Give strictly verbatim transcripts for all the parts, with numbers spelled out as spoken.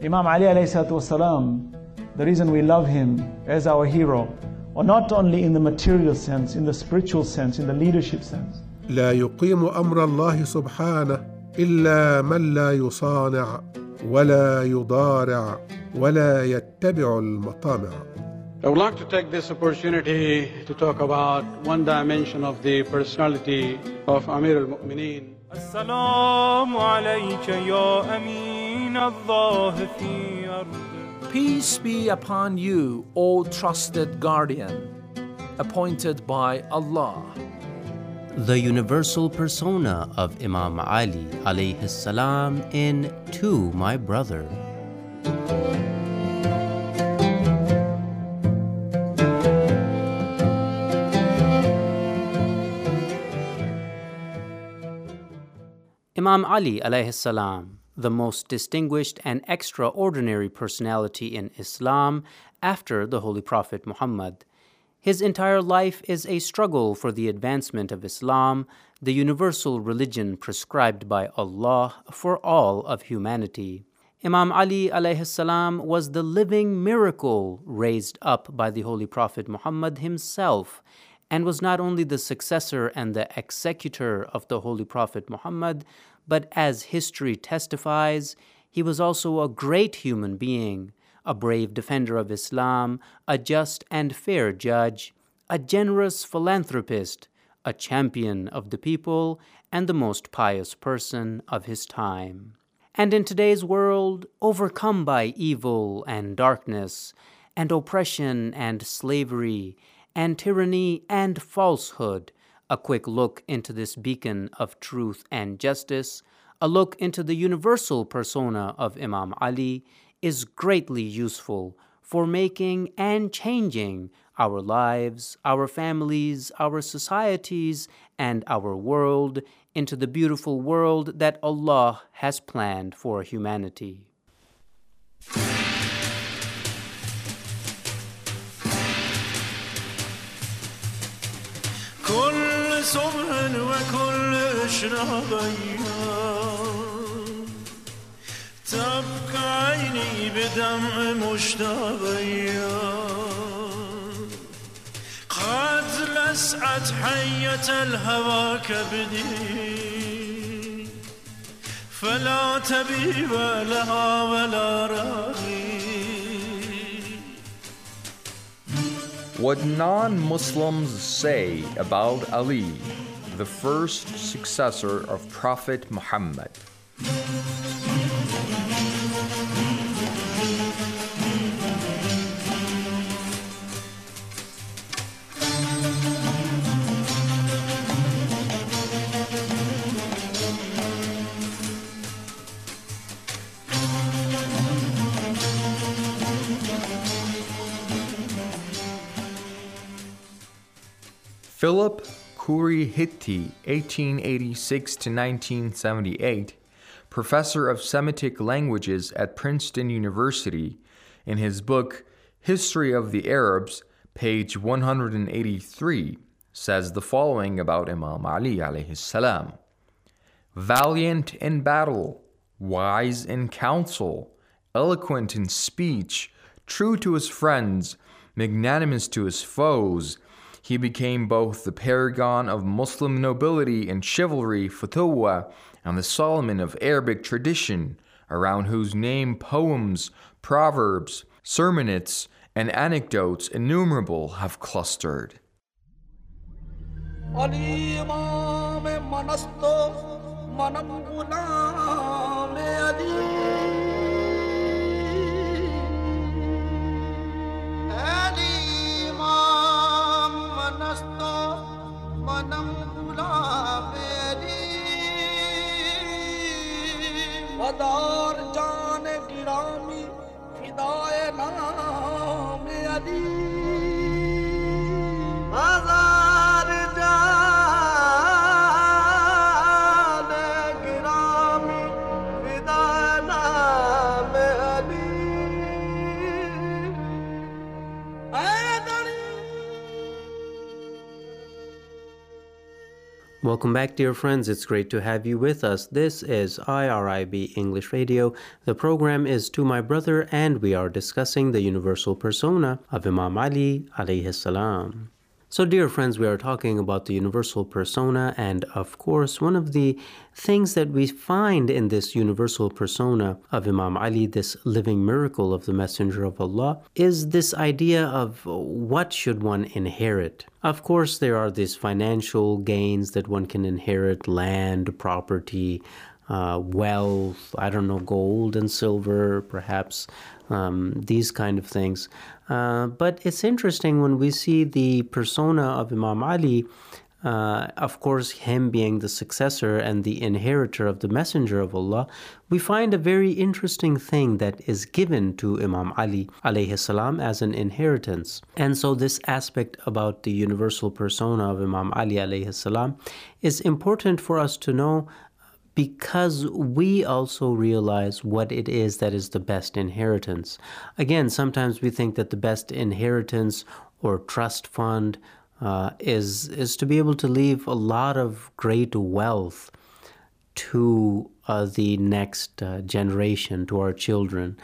Imam Ali alayhi salatu wasalam, the reason we love him as our hero, or not only in the material sense, in the spiritual sense, in the leadership sense. لا يقيم أمر الله سبحانه إلا من لا يصانع ولا يضارع ولا يتبع المطامع. I would like to take this opportunity to talk about one dimension of the personality of Amir al-Mu'mineen. As-salamu alayka ya Amin Allah fi ardi. Peace be upon you, O trusted guardian, appointed by Allah. The universal persona of Imam Ali alayhi salam in To My Brother. Imam Ali alayhi salam, the most distinguished and extraordinary personality in Islam after the Holy Prophet Muhammad. His entire life is a struggle for the advancement of Islam, the universal religion prescribed by Allah for all of humanity. Imam Ali alayhi salam was the living miracle raised up by the Holy Prophet Muhammad himself, and was not only the successor and the executor of the Holy Prophet Muhammad, but as history testifies, he was also a great human being, a brave defender of Islam, a just and fair judge, a generous philanthropist, a champion of the people, and the most pious person of his time. And in today's world, overcome by evil and darkness, and oppression and slavery, and tyranny and falsehood, a quick look into this beacon of truth and justice, a look into the universal persona of Imam Ali, is greatly useful for making and changing our lives, our families, our societies, and our world into the beautiful world that Allah has planned for humanity. كل صبح وكل إشراق أيام تبكى عيني بدمع مشتاق أيام قد لسعت حية الهوى كبدي فلا طبيب لها ولا راقي. What non-Muslims say about Ali, the first successor of Prophet Muhammad. Philip Khoury-Hitti, eighteen eighty-six to nineteen seventy-eight, professor of Semitic languages at Princeton University, in his book History of the Arabs, page one hundred eighty-three, says the following about Imam Ali alayhi salam. Valiant in battle, wise in counsel, eloquent in speech, true to his friends, magnanimous to his foes, he became both the paragon of Muslim nobility and chivalry, Futuwa, and the Solomon of Arabic tradition, around whose name poems, proverbs, sermonettes, and anecdotes innumerable have clustered. Welcome back, dear friends. It's great to have you with us. This is I R I B English Radio. The program is To My Brother, and we are discussing the universal persona of Imam Ali alayhi salam. So, dear friends, we are talking about the universal persona, and of course, one of the things that we find in this universal persona of Imam Ali, this living miracle of the Messenger of Allah, is this idea of what should one inherit. Of course, there are these financial gains that one can inherit: land, property, uh, wealth, I don't know, gold and silver, perhaps, um, these kind of things. Uh, but it's interesting when we see the persona of Imam Ali, uh, of course, him being the successor and the inheritor of the Messenger of Allah, we find a very interesting thing that is given to Imam Ali alayhi salam as an inheritance. And so this aspect about the universal persona of Imam Ali alayhi salam is important for us to know, because we also realize what it is that is the best inheritance. Again, sometimes we think that the best inheritance or trust fund uh, is, is to be able to leave a lot of great wealth to uh, the next uh, generation, to our children.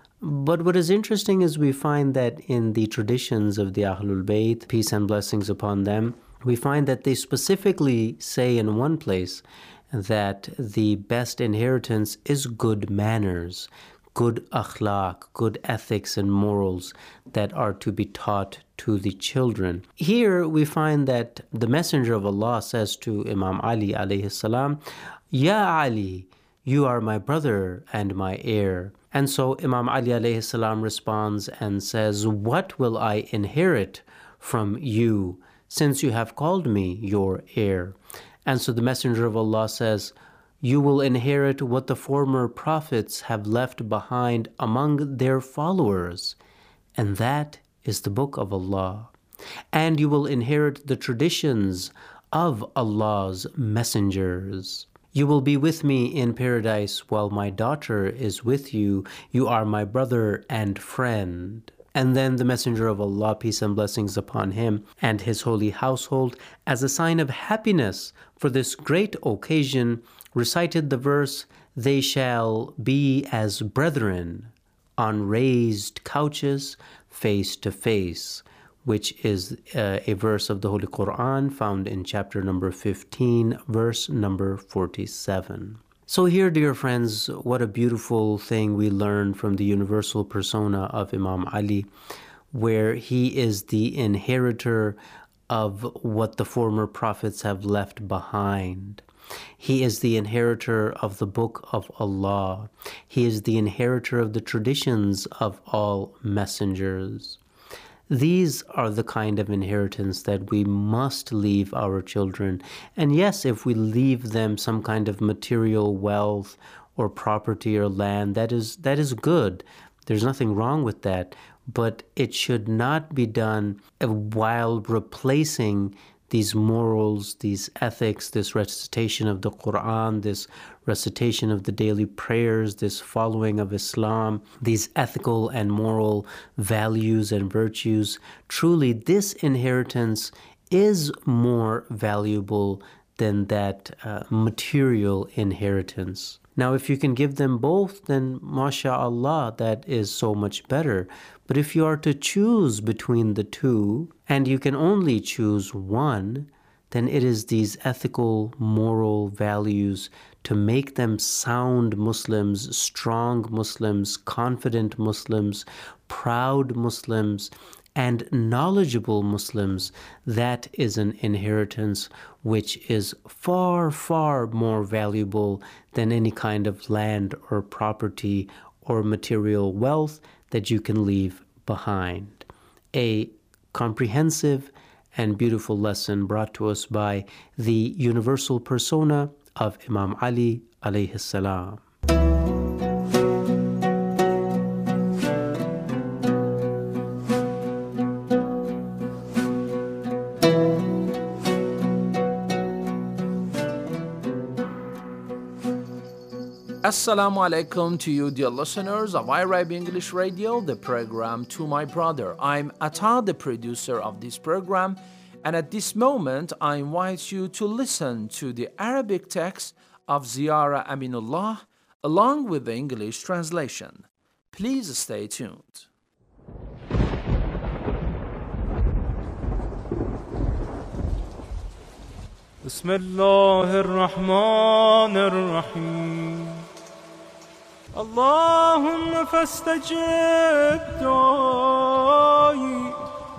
But what is interesting is we find that in the traditions of the Ahlul Bayt, peace and blessings upon them, we find that they specifically say in one place that the best inheritance is good manners, good akhlaq, good ethics and morals that are to be taught to the children. Here we find that the Messenger of Allah says to Imam Ali alayhi salam, Ya Ali, you are my brother and my heir. And so Imam Ali alayhi salam responds and says, what will I inherit from you, since you have called me your heir? And so the Messenger of Allah says, you will inherit what the former prophets have left behind among their followers, and that is the book of Allah. And you will inherit the traditions of Allah's messengers. You will be with me in paradise while my daughter is with you. You are my brother and friend. And then the Messenger of Allah, peace and blessings upon him and his holy household, as a sign of happiness for this great occasion, recited the verse, they shall be as brethren on raised couches face to face, which is uh, a verse of the Holy Quran found in chapter number fifteen, verse number forty-seven. So here, dear friends, what a beautiful thing we learn from the universal persona of Imam Ali, where he is the inheritor of what the former prophets have left behind. He is the inheritor of the book of Allah. He is the inheritor of the traditions of all messengers. These are the kind of inheritance that we must leave our children. And yes, if we leave them some kind of material wealth or property or land, that is that is good. There's nothing wrong with that. But it should not be done while replacing these morals, these ethics, this recitation of the Quran, this recitation of the daily prayers, this following of Islam, these ethical and moral values and virtues. Truly, this inheritance is more valuable than that uh, material inheritance. Now, if you can give them both, then mashallah, that is so much better. But if you are to choose between the two, and you can only choose one, then it is these ethical, moral values to make them sound Muslims, strong Muslims, confident Muslims, proud Muslims, and knowledgeable Muslims. That is an inheritance which is far, far more valuable than any kind of land or property or material wealth that you can leave behind. A comprehensive and beautiful lesson brought to us by the universal persona of Imam Ali alayhi salam. Assalamu alaikum to you, dear listeners of I R I B English Radio, the program To My Brother. I'm Atta, the producer of this program, And at this moment, I invite you to listen to the Arabic text of Ziyara Aminullah along with the English translation. Please stay tuned. بسم الله الرحمن الرحيم اللهم فاستجب دعائي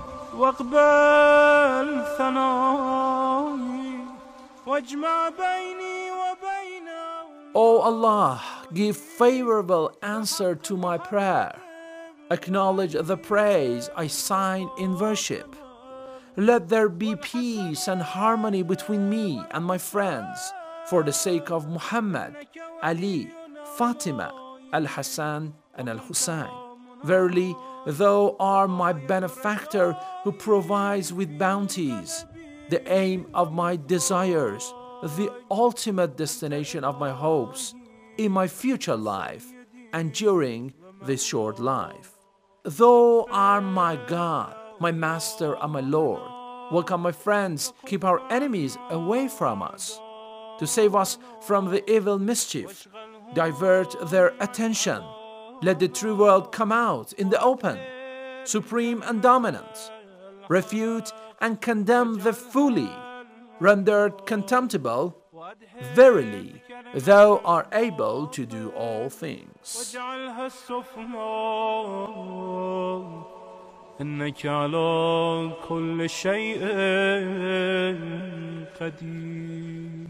واقبل ثنائي واجمع بيني وبينه. O Allah, give favorable answer to my prayer. Acknowledge the praise I sign in worship. Let there be peace and harmony between me and my friends for the sake of Muhammad, Ali, Fatima, Al-Hassan, and Al-Hussein. Verily, Thou art my benefactor who provides with bounties, the aim of my desires, the ultimate destination of my hopes in my future life and during this short life. Thou art my God, my Master and my Lord. Welcome my friends, keep our enemies away from us. To save us from the evil mischief, divert their attention. Let the true world come out in the open, supreme and dominant. Refute and condemn the fully, rendered contemptible. Verily, Thou art able to do all things. إنك على كل شيء قدير.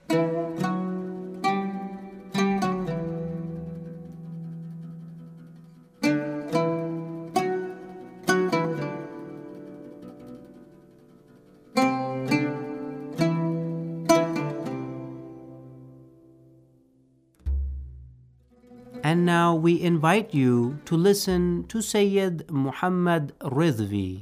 And now we invite you to listen to Sayyid Muhammad Rizvi.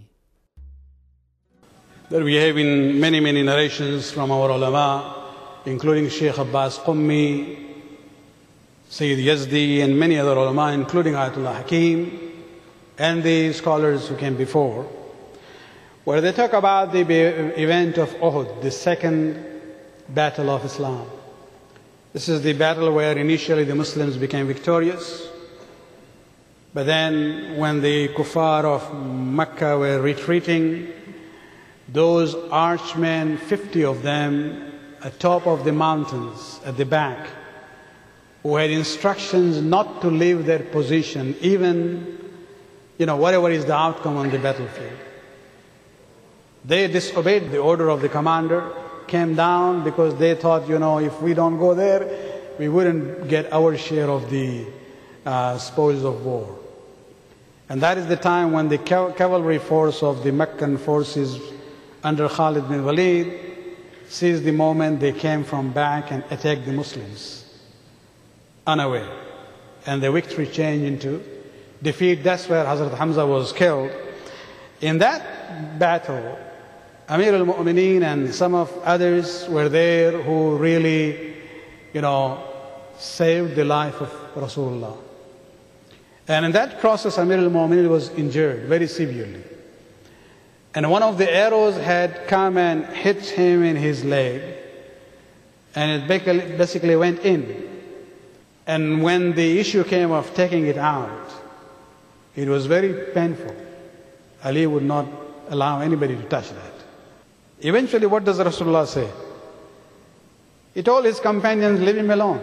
That we have in many, many narrations from our ulama, including Shaykh Abbas Qummi, Sayyid Yazdi, and many other ulama, including Ayatollah Hakim, and the scholars who came before, where they talk about the event of Uhud, the second battle of Islam. This is the battle where initially the Muslims became victorious, but then when the kuffar of Mecca were retreating, those archmen, fifty of them, atop of the mountains at the back, who had instructions not to leave their position, even, you know, whatever is the outcome on the battlefield. They disobeyed the order of the commander, came down because they thought, you know, if we don't go there, we wouldn't get our share of the uh, spoils of war. And that is the time when the cavalry force of the Meccan forces under Khalid bin Walid seized the moment they came from back and attacked the Muslims unaware. And the victory changed into defeat. That's where Hazrat Hamza was killed. In that battle, Amir al-Mu'mineen and some of others were there who really, you know, saved the life of Rasulullah. And in that process, Amir al-Mu'mineen was injured very severely. And one of the arrows had come and hit him in his leg, and it basically went in. And when the issue came of taking it out, it was very painful. Ali would not allow anybody to touch that. Eventually, what does Rasulullah say? He told his companions, leave him alone.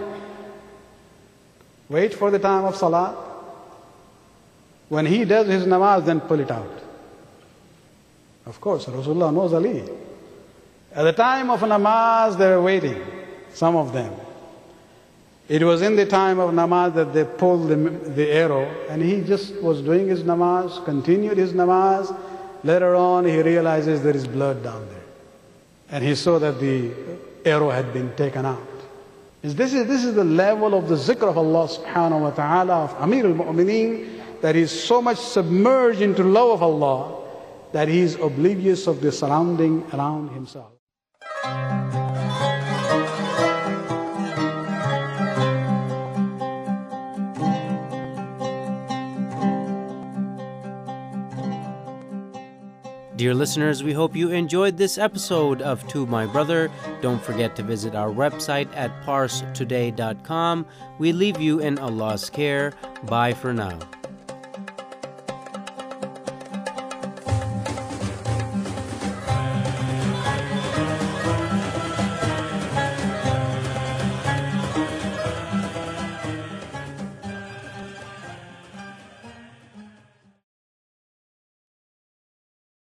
Wait for the time of Salah. When he does his namaz, then pull it out. Of course, Rasulullah knows Ali. At the time of namaz, they were waiting, some of them. It was in the time of namaz that they pulled the, the arrow, and he just was doing his namaz, continued his namaz. Later on, he realizes there is blood down there. And he saw that the arrow had been taken out. This is, this is the level of the zikr of Allah subhanahu wa ta'ala, of Amir al-Mu'mineen, that he is so much submerged into love of Allah that he is oblivious of the surrounding around himself. Dear listeners, we hope you enjoyed this episode of To My Brother. Don't forget to visit our website at parse today dot com. We leave you in Allah's care. Bye for now.